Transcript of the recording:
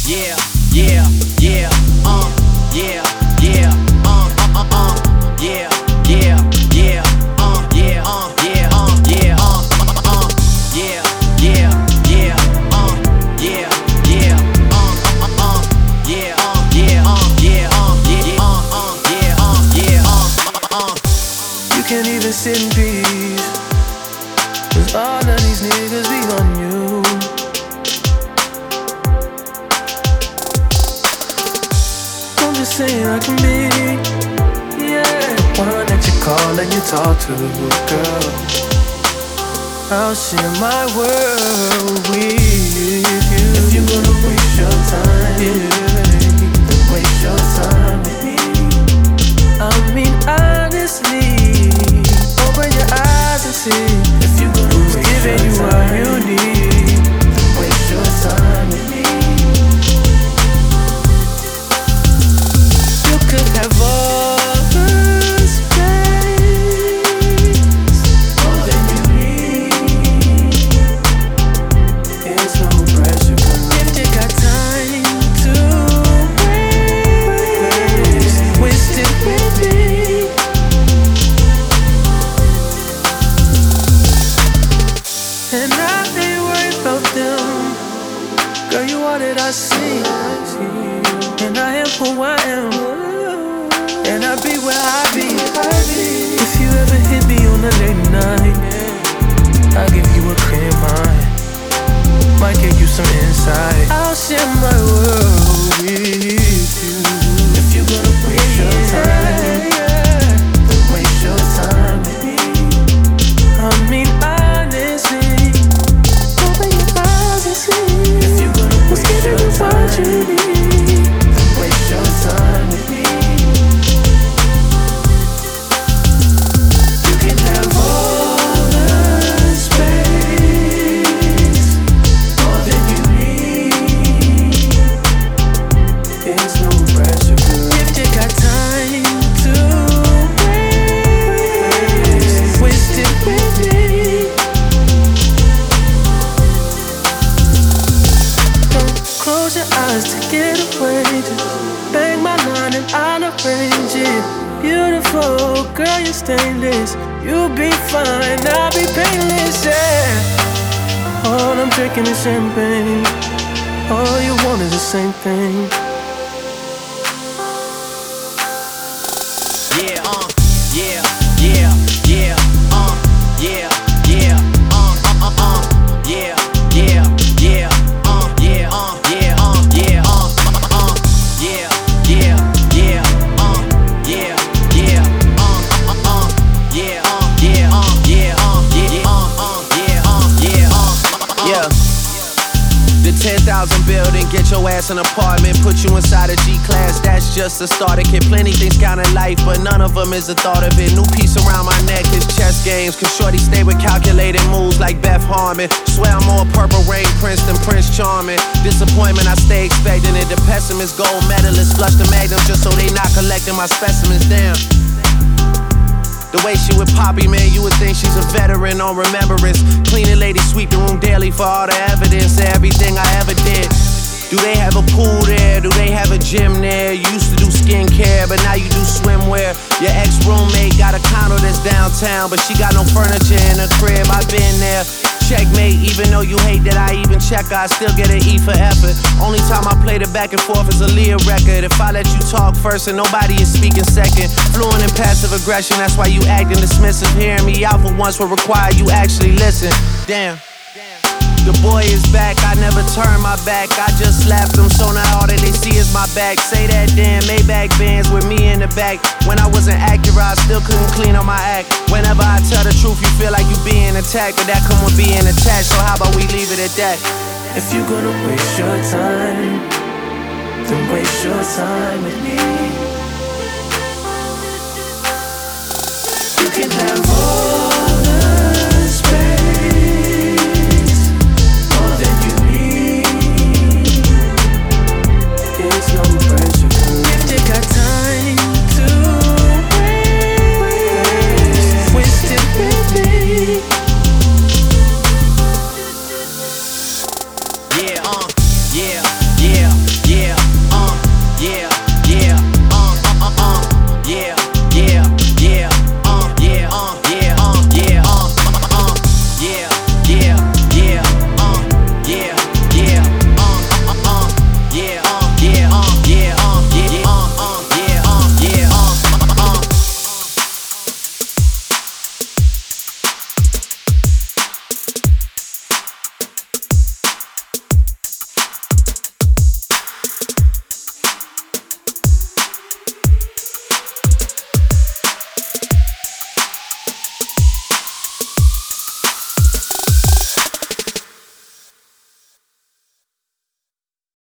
yeah, yeah, yeah, yeah, yeah, yeah, yeah, yeah, yeah, yeah, yeah, yeah, yeah, yeah, yeah, yeah, You can't even sit in peace, 'cause all of these niggas be on you. I'm just saying I can be, yeah, the one that you call and you talk to, girl. I'll share my world with you. If you're gonna waste your time, then waste your time with me. I mean honestly, open your eyes and see. If you're gonna who's giving you what you need, then waste your time with me. You could have all the space, more than you need. It's no pressure, girl. If you got time to waste it with me. And I ain't worried about them. Girl, you all that I see. And I am who I am. And I be where I be. If you ever hit me on a late night, I'll give you a clear mind. Might give you some insight. I'll share my world with you. If you're gonna waste your time, then waste your time with me. I mean honestly, open your eyes and see. If you're gonna waste your time, then waste your time with me. You can have all the space, more than you need. It's no pressure, girl. If you got time to waste it with me. Don't close your eyes to get away. Just bang my line and I'll arrange it. Beautiful girl, you're stainless. You'll be fine, I'll be painless, yeah. All I'm drinking is champagne. All you want is the same thing. yeah, yeah, yeah, yeah, yeah, yeah, yeah, yeah, yeah, yeah, yeah, yeah, yeah, yeah, yeah, yeah. The 10,000 building, get your ass an apartment, put you inside a G-class, that's just a starter kit. Plenty things count in life, but none of them is the thought of it. New piece around my neck is chess games, cause shorty stay with calculated moves like Beth Harmon. Swear I'm more Purple Rain Prince than Prince Charming. Disappointment, I stay expecting it. The pessimist, gold medalist, flush the magnum just so they not collecting my specimens, damn. The way she with Poppy, man, you would think she's a veteran on remembrance. Cleaning lady, sweep the room daily for all the evidence of everything I ever did. Do they have a pool there? Do they have a gym there? You used to do skincare, but now you do swimwear. Your ex-roommate got a condo that's downtown, but she got no furniture in her crib. I've been there. Checkmate, even though you hate that I even check her, I still get an E for effort. Only time I played it back and forth is a Leah record. If I let you talk first and nobody is speaking second. Fluent in passive aggression, that's why you acting dismissive. Hearing me out for once will require you actually listen. Damn. The boy is back, I never turn my back. I just slapped him, so now all that they see is my back. Say that damn Maybach Benz with me in the back. When I wasn't accurate, I still couldn't clean on my act. Whenever I tell the truth, you feel like you being attacked, but that come with being attached, so how about we leave it at that? If you're gonna waste your time, then waste your time with me. You can have all